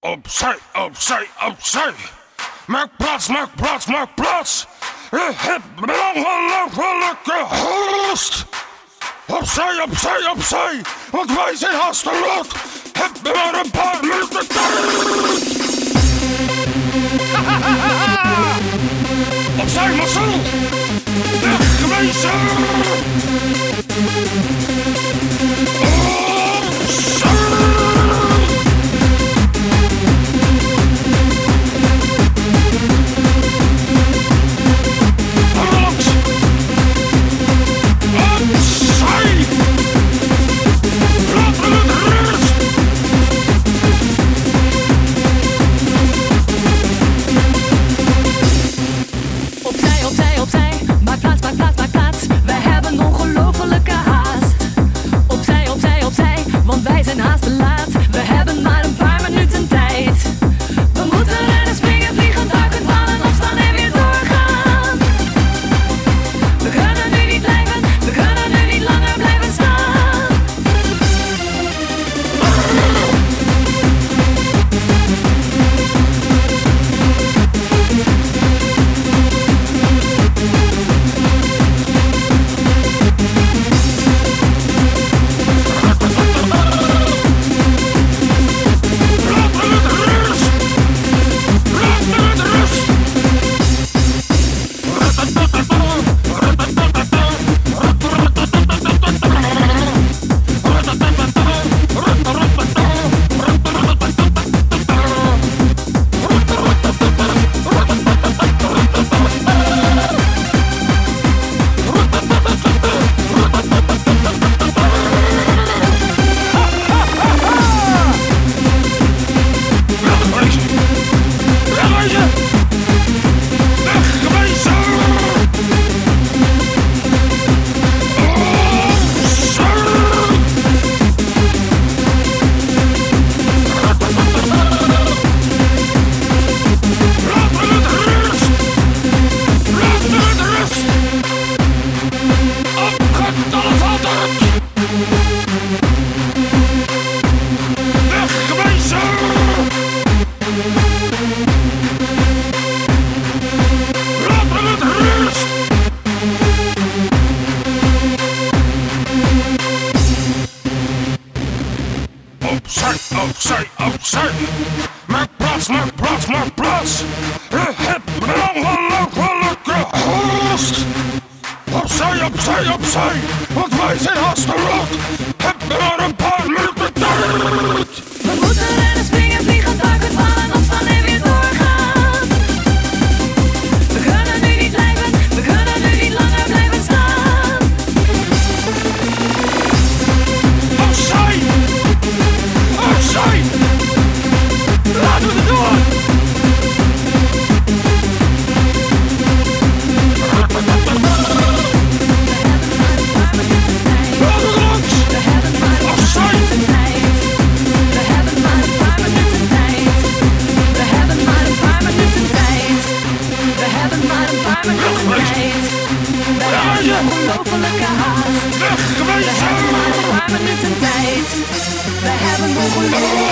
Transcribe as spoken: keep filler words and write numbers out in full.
Opzij, opzij, opzij. Maak plaats, maak plaats, maak plaats. Je hebt belangelijke haast. Opzij, opzij, opzij. Want wij zijn haastelijk. Heb maar een paar minuten tijd. Opzij, Marcel. Wegwezen. Opzij, opzij, opzij. Maak plaats, maak plaats, maak plaats. Je hebt belangelijke haast. Opzij, opzij, opzij. Want wij zijn haastelijk. Heb maar een paar minuten tijd. We moeten rennen, springen, vliegen, duiken, vallen, opstaan en weer doorgaan. We kunnen nu niet blijven, we kunnen nu niet langer blijven staan. Opzij! Opzij! Laten we het door! Laten we langs! Opzij! We hebben maar een paar minuten tijd. We hebben maar een paar minuten tijd. We hebben maar een paar minuten tijd. We hebben ongelofelijke haast. We hebben maar een paar minuten tijd. We hebben ongelofelijke